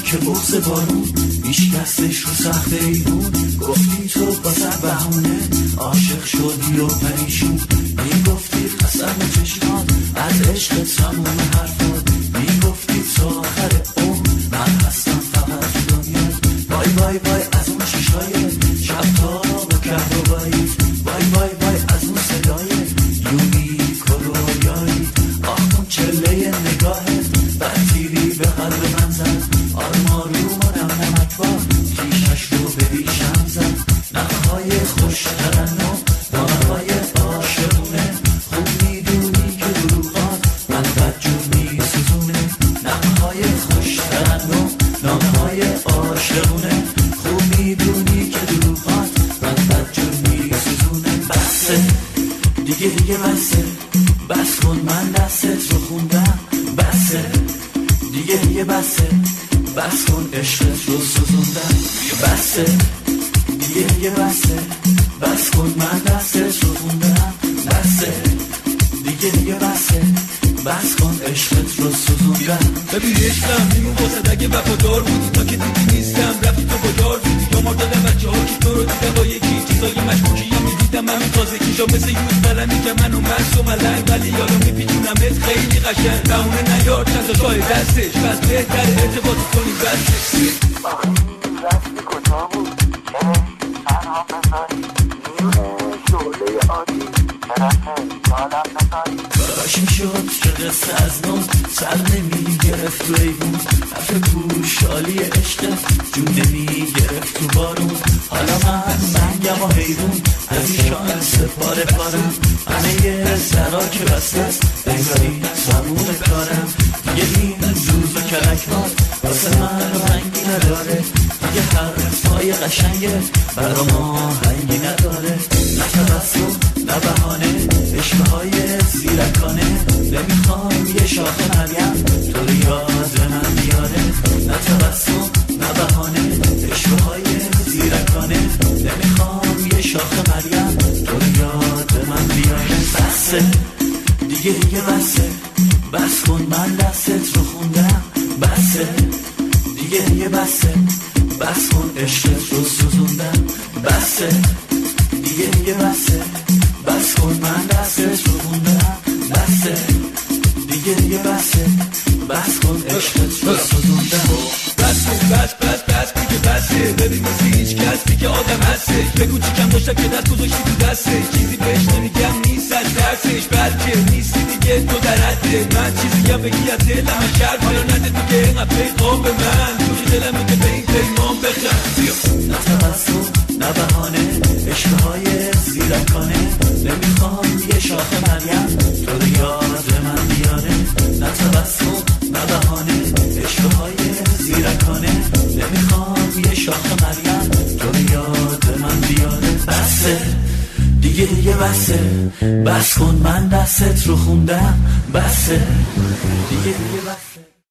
که بغض بارون هیچ کسش رو سخت ایرون. گفتی تو بازر بهونه عاشق شدی و پریشون. میگفتی قسم چشمات از عشق تموم حرفات. میگفتی تا آخر عمر من هستم فقط تو دنیا. وای وای وای از اون چشای شب تاب و کهربایی. وای وای وای از اون صدای یونی کرویایی. آخ اون چله نگاهت بدتیری به قلب من زد. آرمارومانم نمکبار کیشش رو به ریشم زد. نفهای خوش ترنم نامهای عاشقونه. خوب میدونی که دروغات من بدجور میسوزونه. نفهای خوش ترنم نامهای عاشقونه. خوب میدونی که دروغات من بدجور میسوزونه. بسه دیگه بسه بس کن من دستت رو خوندم. بسه دیگه بسه بس کن عشقت رو سوزوندم. بسه دیگه بسه بس کن من دستت رو خوندم. بسه دیگه بسه بس کن عشقت رو سوزوندم. ببین عشقم میمون واسه اگه وفادار بودی تا که دیدی نیستم رفتی تو با دار بودی. یا مار دادم بچه ها که تو رو دیدم با یکی چیزای مشکوکی یا میدیدم همین تازه کیشا مثل یوز قلمی که منو مرس و ملنگ. ولی یادم میپیچونمت خیلی قشنگ. بهونه نیار چند تا شای دستش بس بهتر ارتباط کنی بسش. آخه این رسمی کجا بود چرا تنها بذاری نیونه شعله عادی چرا یادم بذاری. کاش میشد که قصه از نو سر نمیگرفت تو ایوون. حرف گوشالی عشقت جون نمیگرفت تو بارون. حالا من منگم و حیرون از این شانس پاره پارم. همه یه سرا که بسته است بگاری تموم کارم. دیگه این روز و کلکات واسه من رنگی نداره. دیگه حرفای قشنگه برا ما هنگی نداره. نه تبسم نه بهانه عشقه های زیرکانه. نمیخوام یه شاخه مریم تو رو یاد من بیاره. نه تبسم نه بهانه عشقه های زیرکانه. نمیخوام یه شاخه مریم تو رو یاد من بیاره. بسه دیگه بسه بس کن من دستت رو خوندم. بسه دیگه بسه بس کن عشقت رو سوزوندم. بسه دیگه بسه بس کن من دستت رو خوندم. بسه دیگه بسه بس کن عشقت رو سوزوندم. بس که بسه. ببین مثل هیچ کسی که آدم هستش. بگو چی کم داشتم که دست گذاشتی تو دستش. چیزی بهش نمیگم نیست از درسش بلکه نیستی دیگه تو در حده من. چیزی هم بگی از دلم شرف حالا نده تو که اینقدر پیغام به من. تو که دلمه که به این پیمان بخند. نه تبسم نه بهانه عشقه های زیرکانه. نمیخوام یه شاخه مریم تو رو یاد من بیاره. نه تبسم نه بهانه عشقه های زیرکانه. نمیخوام یه شاخه مریم تو رو یاد من بیاره. بسه دیگه بسه بس کن من دستت رو خوندم. بسه دیگه بسه.